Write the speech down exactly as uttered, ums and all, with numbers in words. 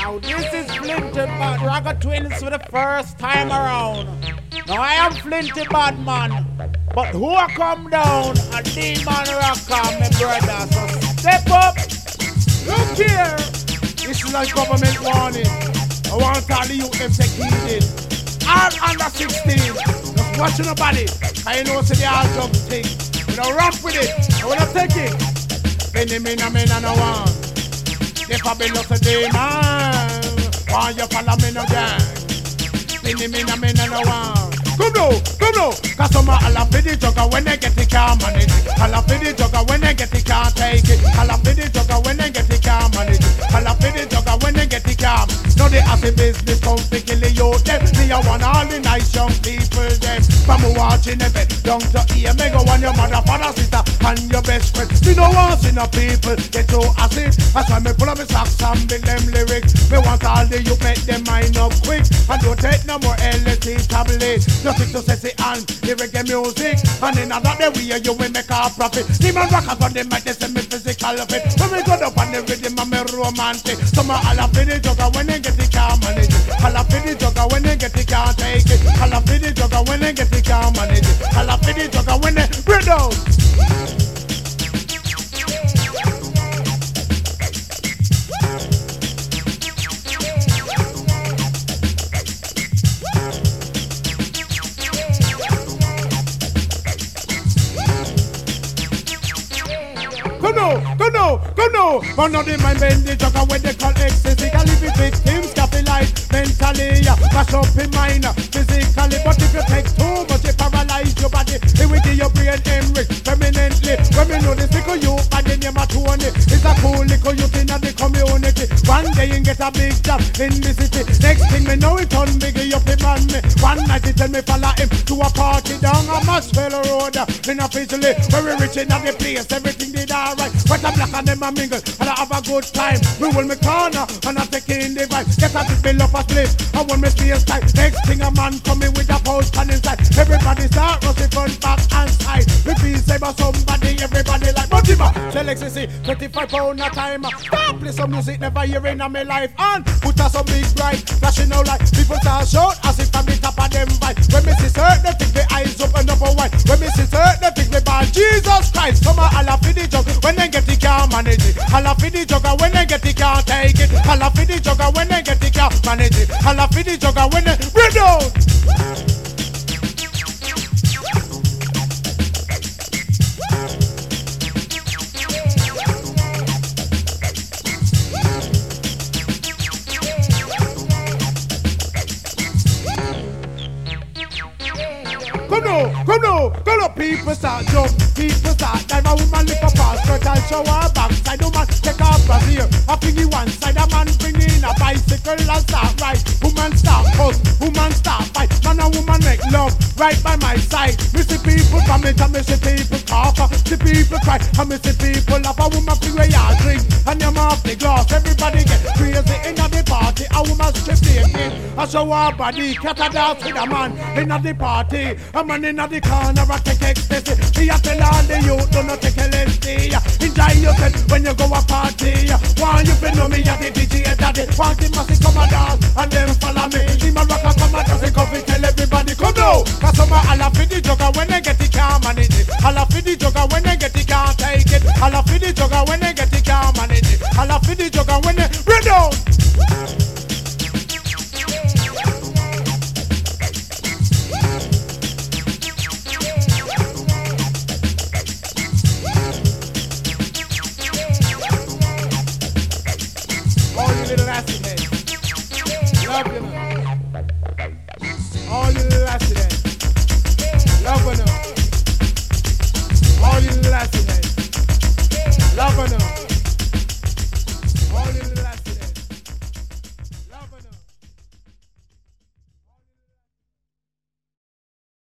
Now this is Flinty Bad Ragga Twins for the first time around. Now I am Flinty Bad man, but who a come down? A demon rocker, my brother. So step up. Look here. This is a government warning. I want all the youth them take heed. All under sixteen. Just watch your body. I know say they all jump thing. We don't ramp with it. I wanna take it. Any me na me na no one. If I be lost a demon, why you follow me no gang? Any me na me na no one. Come now, come now. Cause some a all for the jugger when they get it can't manage it. All for the jugger when they get it can't take it. All for the jugger when they get it can't manage it. All for the jugger when they get it can't. Now they have the business come to kill the youth them. Me a want all the nice young people them. From watching the bed down to here. Me go want your mother, father, sister and your best friend. Me no want see no people get so acid. That's why me pull up my socks and build them lyrics. Me want all the youth make them mind up quick. And don't take no more L S D tablets. Nothing to set it on the reggae music. And in another day we you will make a profit. Demon rockers on them make they send me physical of it. When we go up on the rhythm I'm a romantic. Some are all up in the jugger when they get it can't manage it. All up in the jugger when they get it can't take it. All up in the jugger when they get it can't manage it. All up in the jugger when they break down. Come now, come now, come now. One of them mind bend the jugger when they call ecstasy. Can live with victims, capitalize mentally. Mash up in mind, physically. But if you take too much, it paralyze your body. It will give your brain hemorrhage permanently. When we know this little youth and the name of Tony, it's a cool little youth in the community. One day you get a big job in the city. Next thing me know it on biggie up in man me. One night he tell me follow him to a party down a Maxwell Road. In a officially very rich in the place, everything did alright. But I'm black and them a mingle and I have a good time. We will me corner and I take in the vibe. Get a big bill up a slip and when me stay inside. Next thing a man coming with a post and inside. Everybody start rusty front, back and side. We feel say about somebody, everybody like Motiva. Tell ecstasy, twenty-five pound a time. Stop play some music never hearing in my life. And put us some big bright, flashing out like people start shout as if I'm the top of them vibe. When me see certain they think the eyes open up a wide. When me see certain they think they bad Jesus Christ. Some are all up in the jug when they get it can't manage it. All up in the jugger when they get it can't take it. All up in the jugger when they get it can't manage it. All up in the jugger when they break down. Come now, come now, come now, people start jump, people start dive. A woman lift up her skirt and show her backside. Woman take off her ear, a thingy one side. A man bring in a bicycle and start ride. Woman start fuss, woman start fight. Man and woman make love right by my side. Me see people vomit and me see people cough. See people cry and me see people laugh. A woman feel where you drink and you off the glass. Everybody get crazy in the party. A woman strip naked and show her body. Cat a dance with a man in the party. A man in the corner a take ecstasy. She a tell all the youth do not take L S D. Enjoy yourself when you go a party. Want you to know me as the D J daddy. Want the massive come a dance and then follow me. See my rocker come a dance and come and tell everybody come now. Cause some all up in the jugger when they get it can't manage it. All up in the jugger when they get it can't take it. All up in the jugger when they get it can't manage it. All up in the jugger when they break down. Love you now. All you little accidents. Love you now. All you little accidents. Love you now.